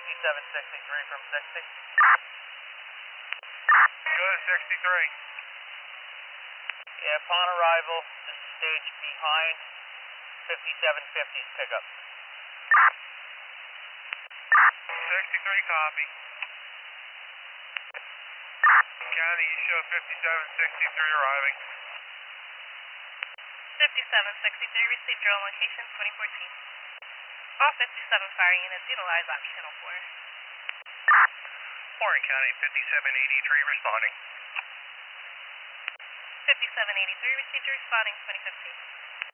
5763 from 60. Go to 63. Yeah, upon arrival, just stage behind 5750's pickup. 63 copy. County, you show 5763 arriving. 5763 received drone location 2014. All 57 fire units utilize op channel 4. Warren County, 5783 responding. 5783 received responding 2015.